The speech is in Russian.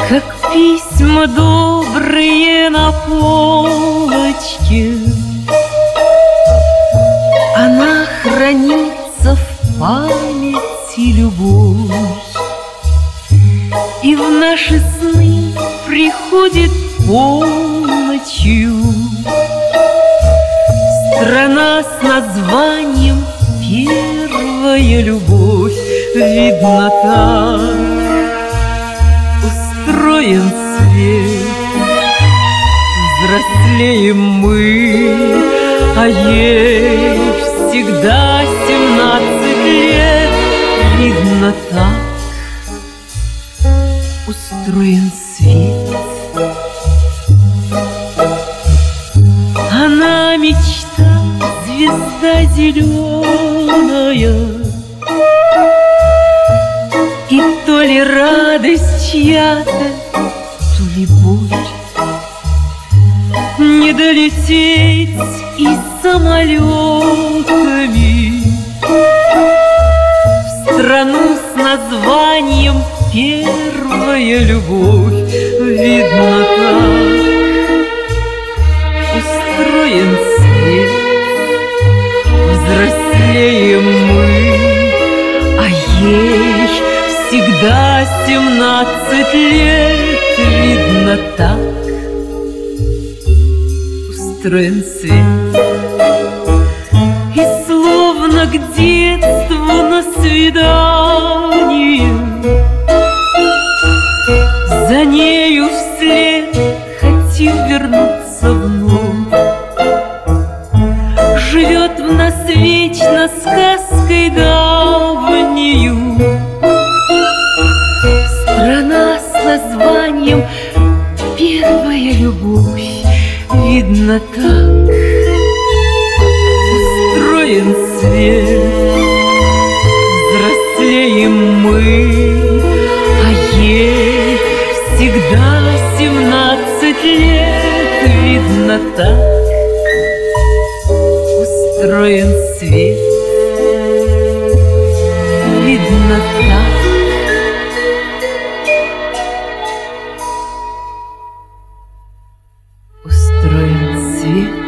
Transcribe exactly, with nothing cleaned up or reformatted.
как письма добрые на полочке. Она хранится в памяти любовь, и в наши сны приходит полночью. Страна с названием «Первая любовь», видно так устроен свет. Взрослеем мы, а ей всегда семнадцать лет. Видно так устроен свет. Она мечта, звезда зеленая, и то ли радость чья-то, то ли боль. Не долететь и самолетами в страну с названием «Первая любовь». Видно так устроен свет. Взрослеем мы, а ей всегда семнадцать лет. Видно так устроен свет. И словно к детству на свидание за нею вслед хотим вернуться вновь. Живет в нас вечно сказкой давнею страна с названием «Первая любовь». Видно так устроен свет. Взрослеем мы, а ей всегда семнадцать лет. Видно так устроен свет. Видно так устроен свет.